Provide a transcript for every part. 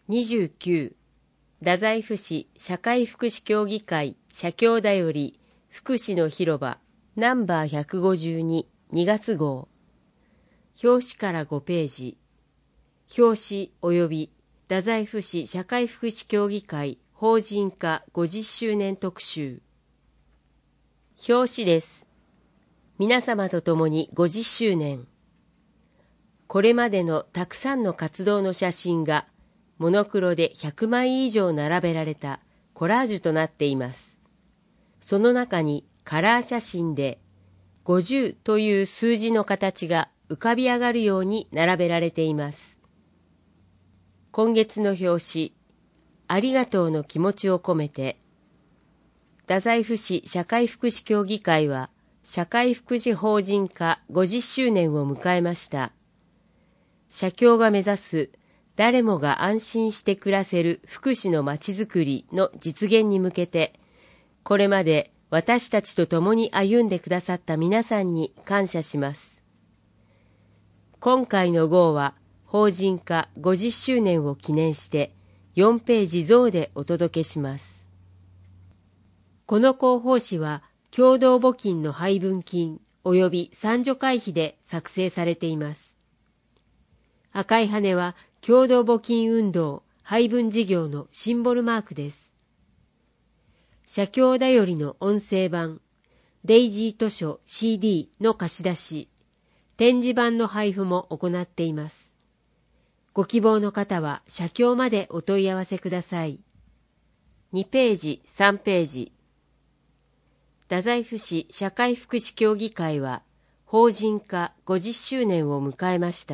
29、太宰府市社会福祉協議会社協だより福祉の広場ナンバー152、2月号。表紙から5ページ。表紙及び太宰府市社会福祉協議会法人化50周年特集。表紙です。皆様と共に50周年。これまでのたくさんの活動の写真がモノクロで100枚以上並べられたコラージュとなっています。その中にカラー写真で50という数字の形が浮かび上がるように並べられています。今月の表紙、ありがとうの気持ちを込めて、太宰府市社会福祉協議会は社会福祉法人化50周年を迎えました。社協が目指す誰もが安心して暮らせる福祉のまちづくりの実現に向けて、これまで私たちと共に歩んでくださった皆さんに感謝します。今回の号は法人化50周年を記念して4ページ増でお届けします。この広報誌は共同募金の配分金及び参助会費で作成されています。赤い羽は共同募金運動配分事業のシンボルマークです。社協だよりの音声版、デイジー図書 CD の貸し出し、展示版の配布も行っています。ご希望の方は社協までお問い合わせください。2ページ、3ページ。太宰府市社会福祉協議会は法人化50周年を迎えました。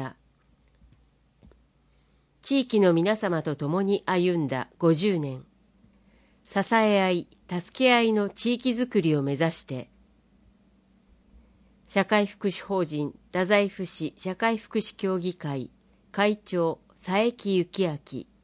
地域の皆様と共に歩んだ50年。支え合い、助け合いの地域づくりを目指して、社会福祉法人太宰府市社会福祉協議会会長佐伯幸明。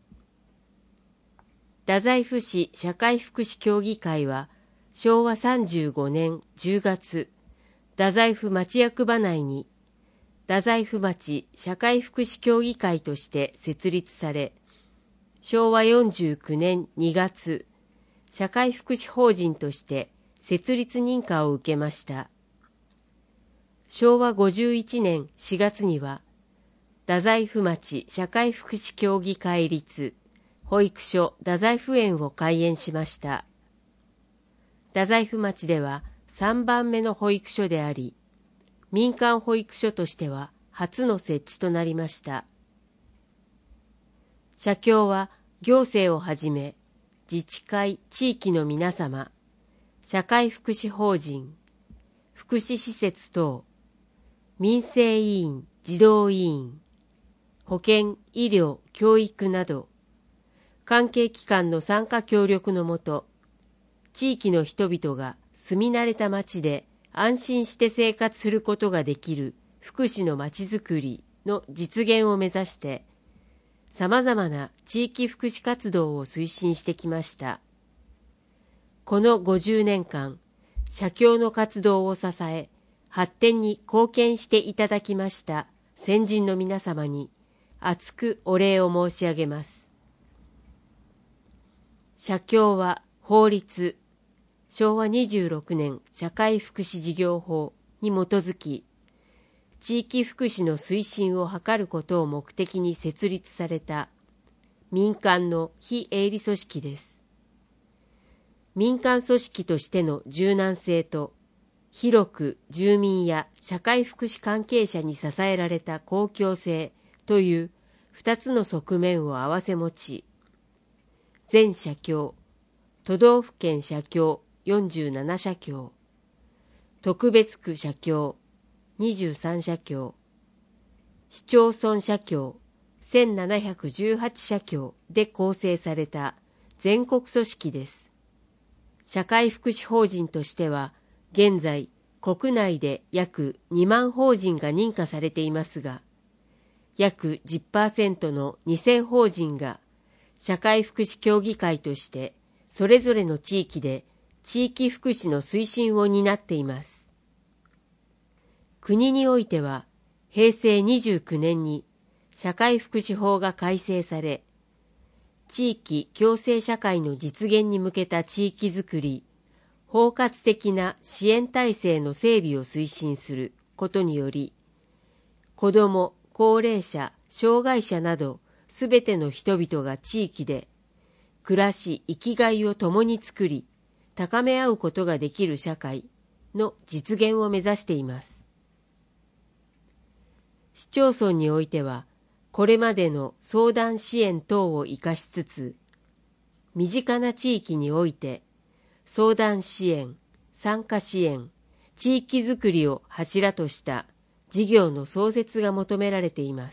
太宰府市社会福祉協議会は昭和35年10月、太宰府町役場内に太宰府町社会福祉協議会として設立され、昭和49年2月、社会福祉法人として設立認可を受けました。昭和51年4月には、太宰府町社会福祉協議会立保育所太宰府園を開園しました。太宰府町では3番目の保育所であり、民間保育所としては初の設置となりました。社協は行政をはじめ、自治会・地域の皆様、社会福祉法人、福祉施設等、民生委員・児童委員、保健・医療・教育など、関係機関の参加協力のもと、地域の人々が住み慣れた町で安心して生活することができる福祉のまちづくりの実現を目指して、さまざまな地域福祉活動を推進してきました。この50年間、社協の活動を支え、発展に貢献していただきました先人の皆様に厚くお礼を申し上げます。社協は法律、昭和26年社会福祉事業法に基づき、地域福祉の推進を図ることを目的に設立された民間の非営利組織です。民間組織としての柔軟性と、広く住民や社会福祉関係者に支えられた公共性という2つの側面を併せ持ち、全社協、都道府県社協47社協、特別区社協23社協、市町村社協1718社協で構成された全国組織です。社会福祉法人としては、現在国内で約2万法人が認可されていますが、約 10% の2000法人が社会福祉協議会としてそれぞれの地域で地域福祉の推進を担っています。国においては平成29年に社会福祉法が改正され、 地域共生社会の実現に向けた地域づくり、包括的な支援体制の整備を推進することにより、子ども、高齢者、障害者などすべての人々が地域で暮らし、生きがいを共に作り、高め合うことができる社会の実現を目指しています。市町村においては、これまでの相談支援等を生かしつつ、身近な地域において、相談支援、参加支援、地域づくりを柱とした事業の創設が求められています。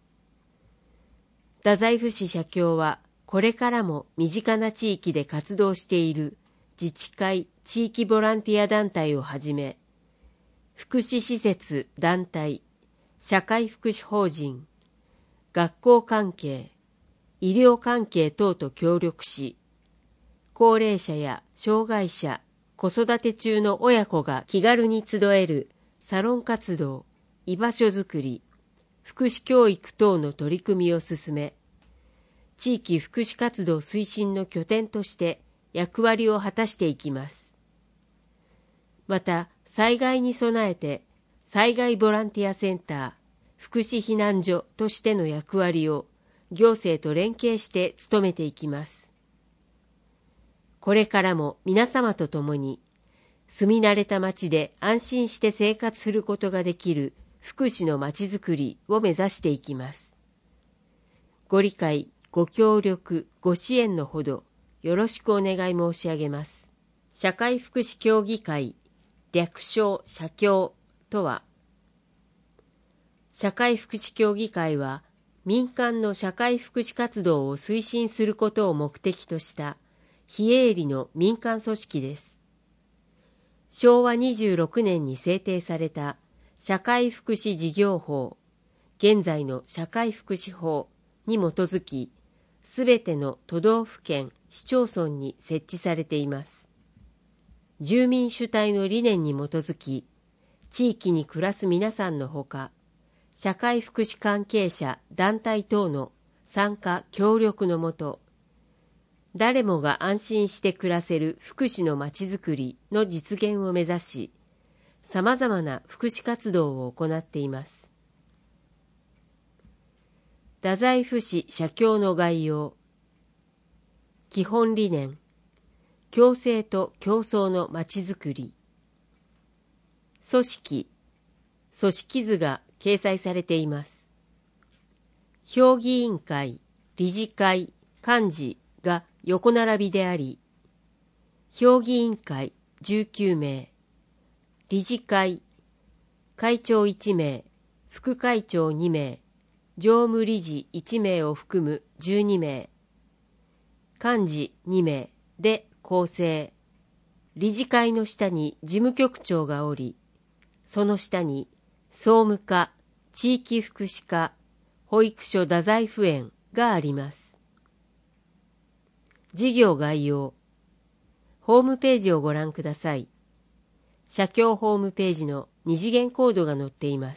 太宰府市社協は、これからも身近な地域で活動している自治会、地域ボランティア団体をはじめ、福祉施設、団体、社会福祉法人、学校関係、医療関係等と協力し、高齢者や障害者、子育て中の親子が気軽に集えるサロン活動、居場所づくり、福祉教育等の取り組みを進め、地域福祉活動推進の拠点として役割を果たしていきます。また、災害に備えて災害ボランティアセンター、福祉避難所としての役割を行政と連携して務めていきます。これからも皆様と共に住み慣れた町で安心して生活することができる福祉の町づくりを目指していきます。ご理解、ご協力、ご支援のほどよろしくお願い申し上げます。社会福祉協議会、略称社協とは、社会福祉協議会は民間の社会福祉活動を推進することを目的とした非営利の民間組織です。昭和26年に制定された社会福祉事業法、現在の社会福祉法に基づき、すべての都道府県、市町村に設置されています。住民主体の理念に基づき、地域に暮らす皆さんのほか、社会福祉関係者、団体等の参加・協力のもと、誰もが安心して暮らせる福祉のまちづくりの実現を目指し、さまざまな福祉活動を行っています。太宰府市社協の概要。基本理念、共生と競争のまちづくり。組織、組織図が掲載されています。評議委員会、理事会、幹事が横並びであり、評議委員会19名、理事会、会長1名、副会長2名、常務理事1名を含む12名、幹事2名で構成。理事会の下に事務局長がおり、その下に総務課、地域福祉課、保育所太宰府園があります。事業概要。ホームページをご覧ください。社協ホームページの二次元コードが載っています。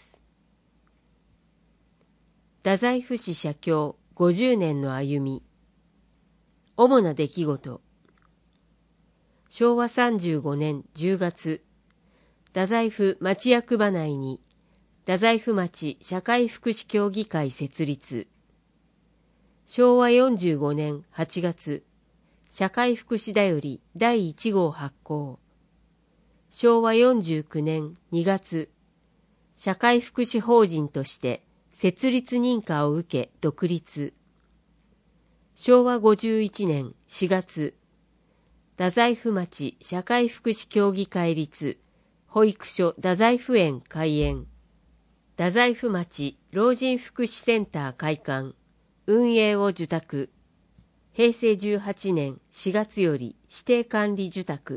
太宰府市社協50年の歩み。主な出来事。昭和35年10月、太宰府町役場内に太宰府町社会福祉協議会設立。昭和45年8月、社会福祉だより第1号発行。昭和49年2月、社会福祉法人として設立認可を受け独立。昭和51年4月、太宰府町社会福祉協議会立保育所太宰府園開園。太宰府町老人福祉センター開館、運営を受託。平成18年4月より指定管理受託。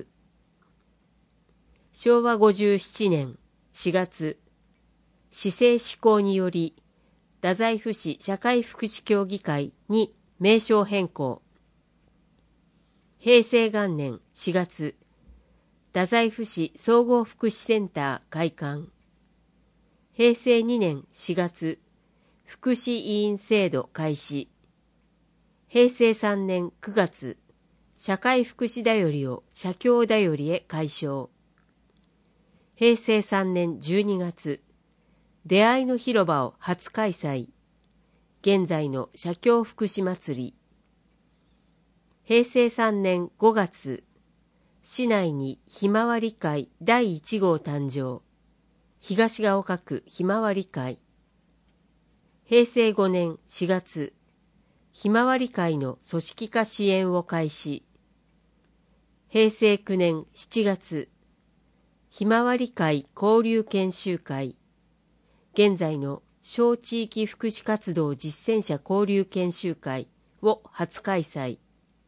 昭和57年4月、市政施行により太宰府市社会福祉協議会に名称変更。平成元年4月、太宰府市総合福祉センター開館。平成2年4月、福祉委員制度開始。 平成3年9月、社会福祉だよりを社協だよりへ改称。平成3年12月、出会いの広場を初開催。現在の社協福祉祭り。平成3年5月、市内にひまわり会第1号誕生。東が丘区ひまわり会。平成5年4月、ひまわり会の組織化支援を開始。平成9年7月、ひまわり会交流研修会。現在の小地域福祉活動実践者交流研修会を初開催。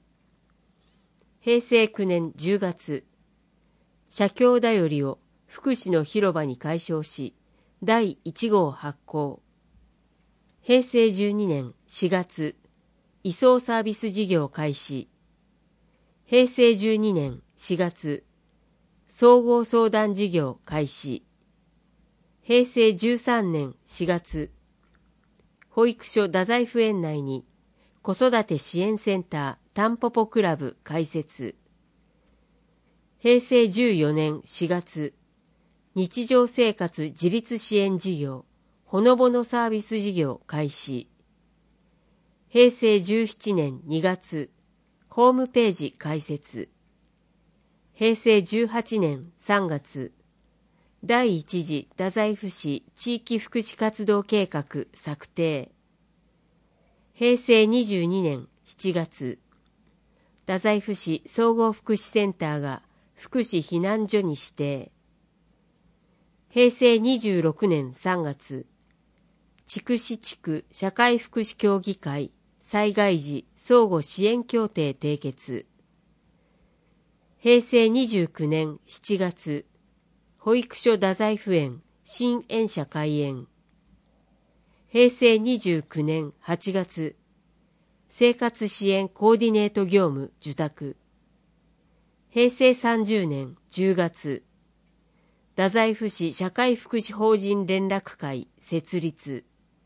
平成9年10月、社協だよりを福祉の広場に改称し、第1号発行。平成12年4月、移送サービス事業開始。平成12年4月、総合相談事業開始。平成13年4月、保育所太宰府園内に子育て支援センターたんぽぽクラブ開設。平成14年4月、日常生活自立支援事業ほのぼのサービス事業開始。平成17年2月、ホームページ開設。平成18年3月、第一次太宰府市地域福祉活動計画策定。平成22年7月、太宰府市総合福祉センターが福祉避難所に指定。平成26年3月、筑紫地区社会福祉協議会災害時相互支援協定締結。平成29年7月、保育所太宰府園新園舎開園。平成29年8月、生活支援コーディネート業務受託。平成30年10月、太宰府市社会福祉法人連絡会設立。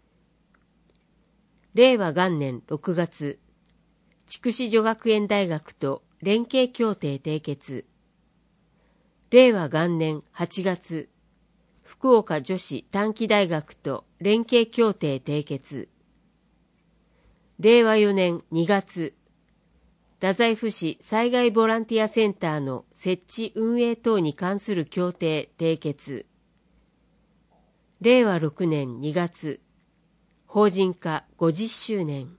令和元年6月、筑紫女学園大学と連携協定締結。令和元年8月、福岡女子短期大学と連携協定締結。令和4年2月、太宰府市災害ボランティアセンターの設置運営等に関する協定締結。令和6年2月、法人化50周年。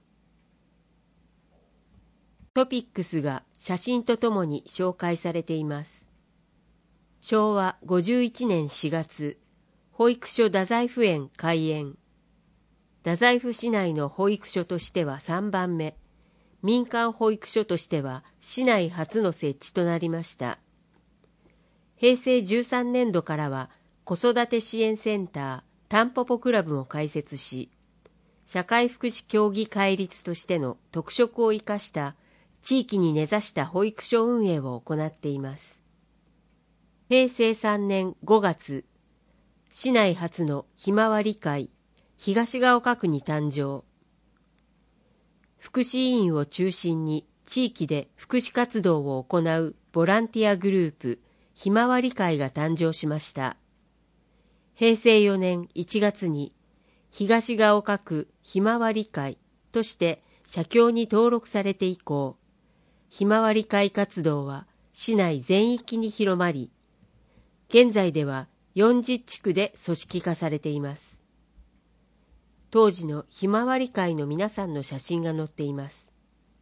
トピックスが写真とともに紹介されています。昭和51年4月、保育所太宰府園開園。太宰府市内の保育所としては3番目、民間保育所としては市内初の設置となりました。平成13年度からは子育て支援センターたんぽぽクラブも開設し、社会福祉協議会立としての特色を生かした地域に根ざした保育所運営を行っています。平成3年5月、市内初のひまわり会東が丘区に誕生。福祉委員を中心に地域で福祉活動を行うボランティアグループひまわり会が誕生しました。平成4年1月に東が丘区ひまわり会として社協に登録されて以降、ひまわり会活動は市内全域に広まり、現在では40地区で組織化されています。当時のひまわり会の皆さんの写真が載っています。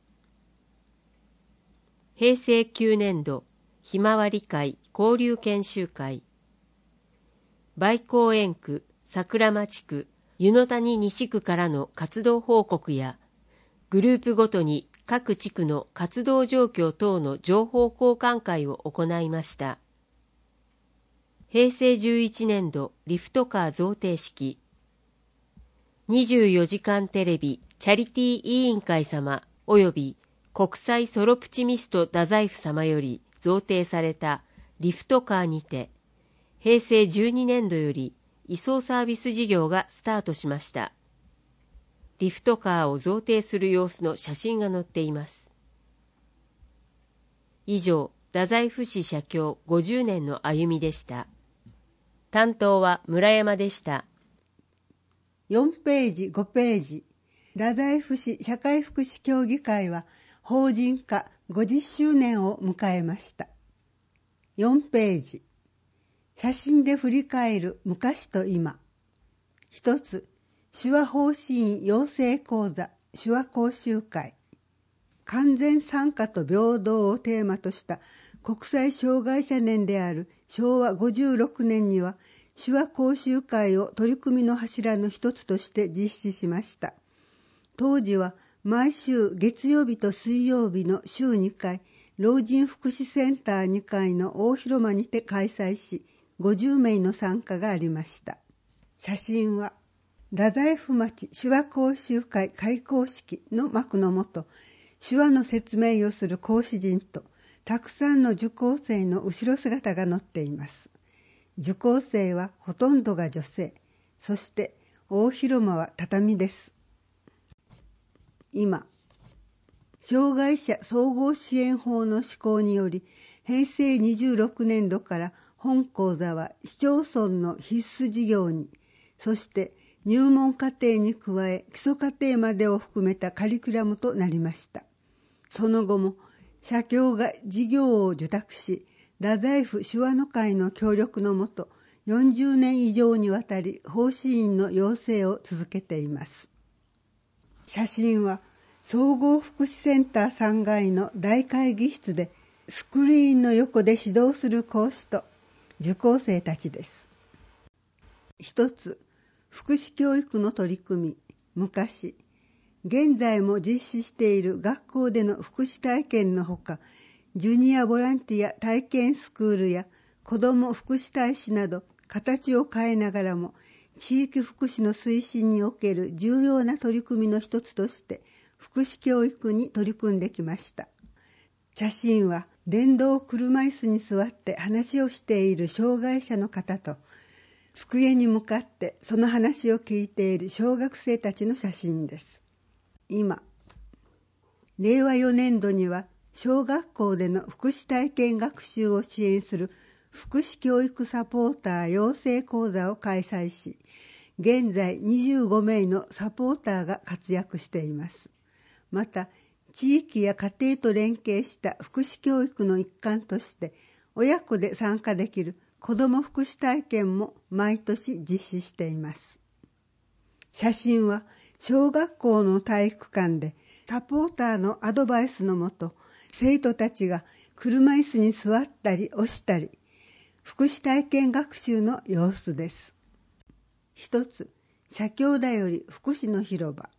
平成9年度ひまわり会交流研修会。梅公園区桜町区湯の谷西区からの活動報告や、グループごとに各地区の活動状況等の情報交換会を行いました。平成11年度リフトカー贈呈式。24時間テレビチャリティー委員会様及び国際ソロプチミスト太宰府様より贈呈されたリフトカーにて、平成12年度より移送サービス事業がスタートしました。 リフトカーを贈呈する様子の写真が載っています。以上、太宰府市写経50年の歩みでした。担当は村山でした。 4ページ、5ページ。太宰府市社会福祉協議会は法人化50周年を迎えました。4ページ。写真で振り返る昔と今。一つ、手話法師院養成講座手話講習会。完全参加と平等をテーマとした国際障害者年である昭和56年には手話講習会を取り組みの柱の一つとして実施しました。当時は毎週月曜日と水曜日の週2回、老人福祉センター2階の大広間にて開催し、50名の参加がありました。写真は、太宰府町手話講習会開講式の幕の下、手話の説明をする講師陣と、たくさんの受講生の後ろ姿が載っています。受講生はほとんどが女性、そして大広間は畳です。今、障害者総合支援法の施行により、平成26年度から本講座は市町村の必須事業に、そして入門課程に加え基礎課程までを含めたカリキュラムとなりました。その後も社協が事業を受託し、太宰府手話の会の協力のもと、40年以上にわたり法師院の養成を続けています。写真は総合福祉センター3階の大会議室でスクリーンの横で指導する講師と受講生たちです。一つ、福祉教育の取り組み、昔、現在も実施している学校での福祉体験のほか、ジュニアボランティア体験スクールや子ども福祉大使など形を変えながらも地域福祉の推進における重要な取り組みの一つとして福祉教育に取り組んできました。写真は電動車椅子に座って話をしている障害者の方と机に向かってその話を聞いている小学生たちの写真です。今、令和4年度には小学校での福祉体験学習を支援する福祉教育サポーター養成講座を開催し、現在25名のサポーターが活躍しています。また、地域や家庭と連携した福祉教育の一環として、親子で参加できる子ども福祉体験も毎年実施しています。写真は小学校の体育館でサポーターのアドバイスのもと、生徒たちが車椅子に座ったり押したり、福祉体験学習の様子です。一つ、社協だより福祉の広場。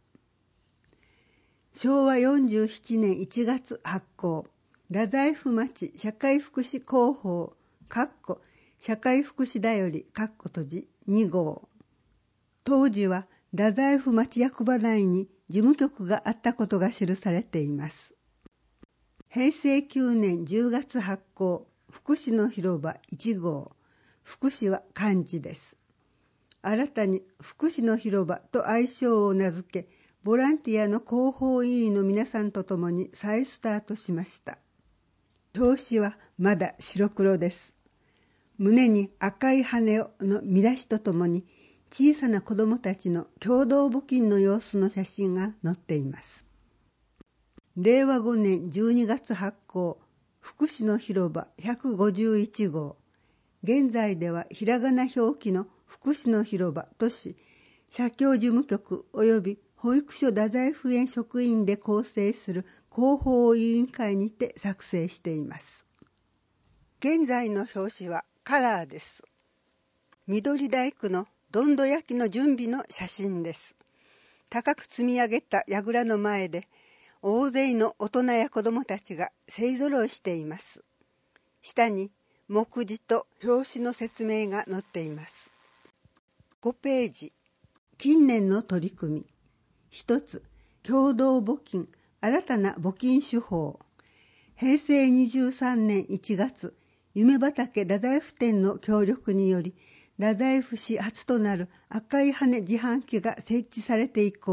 昭和47年1月発行、太宰府町社会福祉広報、社会福祉だより、閉じ2号。当時は太宰府町役場内に事務局があったことが記されています。平成9年10月発行、福祉の広場1号。福祉は漢字です。新たに福祉の広場と愛称を名付け、ボランティアの広報委員の皆さんと共に再スタートしました。表紙はまだ白黒です。胸に赤い羽の見出しとともに、小さな子どもたちの共同募金の様子の写真が載っています。令和5年12月発行、福祉の広場151号。現在ではひらがな表記の福祉の広場とし、社協事務局及び保育所太宰府園職員で構成する広報委員会にて作成しています。現在の表紙はカラーです。緑大工のどんど焼きの準備の写真です。高く積み上げた櫓の前で、大勢の大人や子どもたちが勢ぞろいしています。下に目次と表紙の説明が載っています。5ページ。近年の取り組み。一つ、共同募金、新たな募金手法。平成23年1月、夢畑太宰府店の協力により、太宰府市初となる赤い羽自販機が設置されて以降、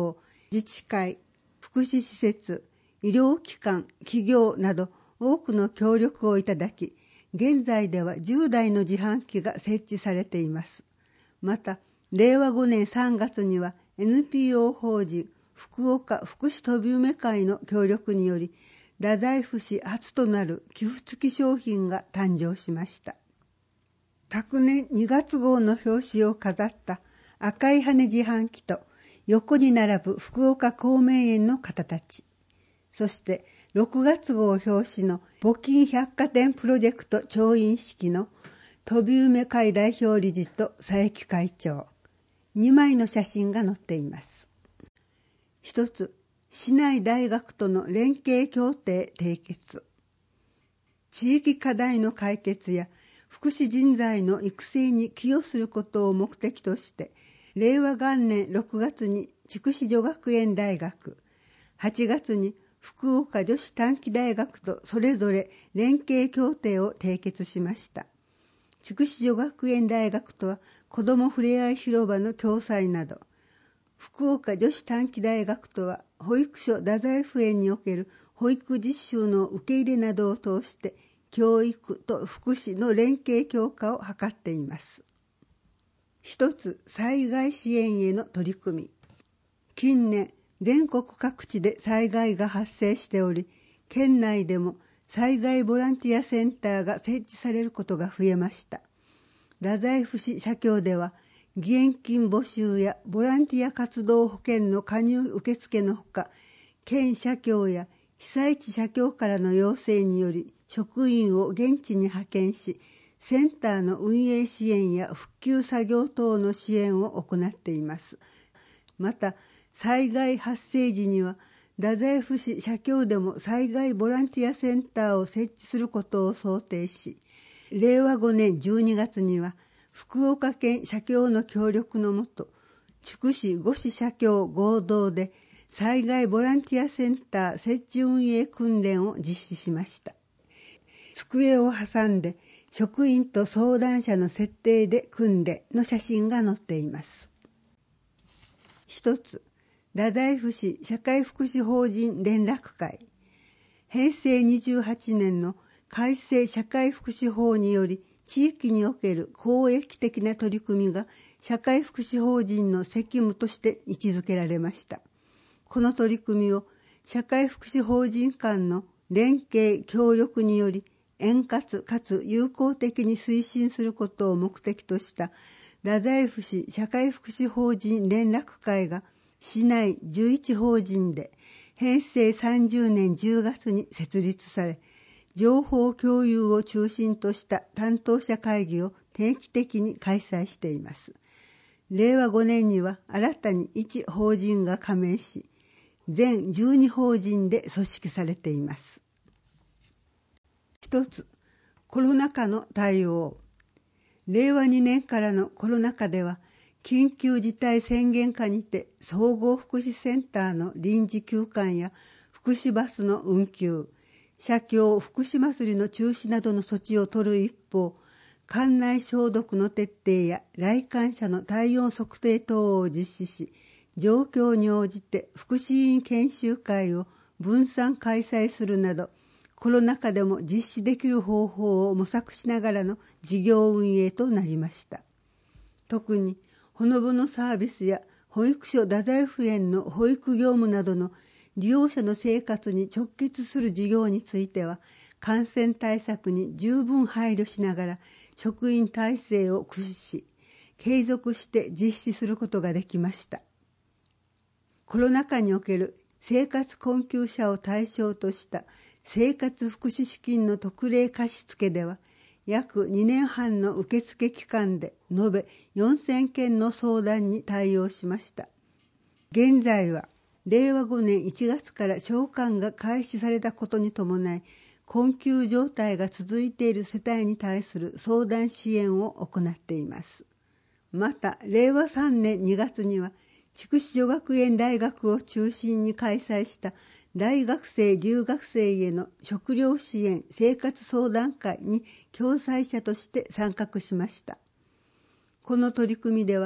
自治会、福祉施設、医療機関、企業など多くの協力をいただき、現在では10台の自販機が設置されています。また、令和5年3月には NPO 法人福岡福祉飛び梅会の協力により、太宰府市初となる寄付付き商品が誕生しました。昨年2月号の表紙を飾った赤い羽自販機と横に並ぶ福岡孔明園の方たち、そして6月号表紙の募金百貨店プロジェクト調印式の飛び梅会代表理事と佐伯会長、2枚の写真が載っています。一つ、市内大学との連携協定締結。地域課題の解決や福祉人材の育成に寄与することを目的として、令和元年6月に筑紫女学園大学、8月に福岡女子短期大学とそれぞれ連携協定を締結しました。筑紫女学園大学とは子どもふれあい広場の共催など、福岡女子短期大学とは保育所太宰府園における保育実習の受け入れなどを通して教育と福祉の連携強化を図っています。一つ、災害支援への取り組み。近年、全国各地で災害が発生しており、県内でも災害ボランティアセンターが設置されることが増えました。太宰府市社協では、義援金募集やボランティア活動保険の加入受付のほか、県社協や被災地社協からの要請により職員を現地に派遣し、センターの運営支援や復旧作業等の支援を行っています。また、災害発生時には太宰府市社協でも災害ボランティアセンターを設置することを想定し、令和5年12月には福岡県社協の協力のもと、筑紫5市社協合同で災害ボランティアセンター設置運営訓練を実施しました。机を挟んで職員と相談者の設定で訓練の写真が載っています。一つ、太宰府市社会福祉法人連絡会。平成28年の改正社会福祉法により、地域における公益的な取り組みが社会福祉法人の責務として位置づけられました。この取り組みを社会福祉法人間の連携協力により円滑かつ有効的に推進することを目的とした太宰府市社会福祉法人連絡会が市内11法人で平成30年10月に設立され、情報共有を中心とした担当者会議を定期的に開催しています。令和5年には新たに1法人が加盟し、全12法人で組織されています。一つ、コロナ禍の対応。令和2年からのコロナ禍では、緊急事態宣言下にて総合福祉センターの臨時休館や福祉バスの運休、社協福祉祭りの中止などの措置を取る一方、館内消毒の徹底や来館者の体温測定等を実施し、状況に応じて福祉委員研修会を分散開催するなど、コロナ禍でも実施できる方法を模索しながらの事業運営となりました。特に、ほのぼのサービスや保育所太宰府園の保育業務などの利用者の生活に直結する事業については、感染対策に十分配慮しながら職員体制を駆使し、継続して実施することができました。コロナ禍における生活困窮者を対象とした生活福祉資金の特例貸付では、約2年半の受付期間で延べ4000件の相談に対応しました。現在は令和5年1月から償還が開始されたことに伴い、困窮状態が続いている世帯に対する相談支援を行っています。また、令和3年2月には、筑紫女学園大学を中心に開催した大学生・留学生への食料支援生活相談会に共催者として参画しました。この取り組みでは、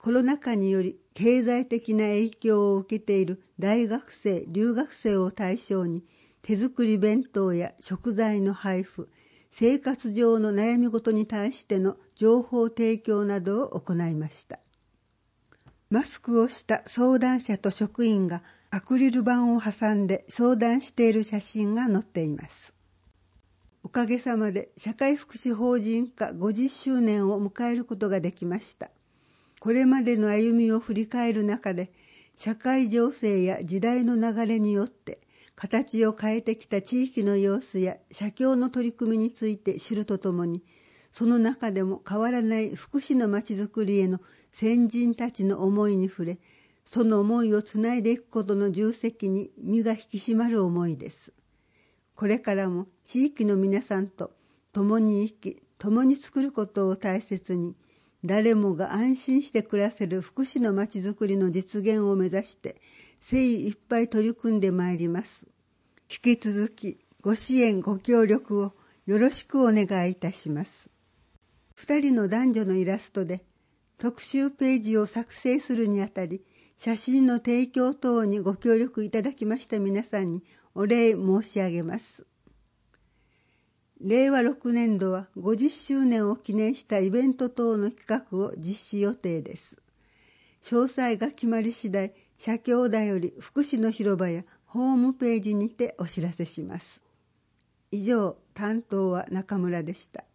コロナ禍により経済的な影響を受けている大学生・留学生を対象に手作り弁当や食材の配布、生活上の悩み事に対しての情報提供などを行いました。マスクをした相談者と職員がアクリル板を挟んで相談している写真が載っています。おかげさまで社会福祉法人化50周年を迎えることができました。これまでの歩みを振り返る中で、社会情勢や時代の流れによって形を変えてきた地域の様子や社協の取り組みについて知るとともに、その中でも変わらない福祉のまちづくりへの先人たちの思いに触れ、その思いをつないでいくことの重責に身が引き締まる思いです。これからも地域の皆さんと共に生き、共に作ることを大切に、誰もが安心して暮らせる福祉のまちづくりの実現を目指して精一杯取り組んでまいります。引き続きご支援ご協力をよろしくお願いいたします。2人の男女のイラストで特集ページを作成するにあたり、写真の提供等にご協力いただきました皆さんにお礼申し上げます。令和6年度は50周年を記念したイベント等の企画を実施予定です。詳細が決まり次第、社協だより福祉の広場やホームページにてお知らせします。以上、担当は中村でした。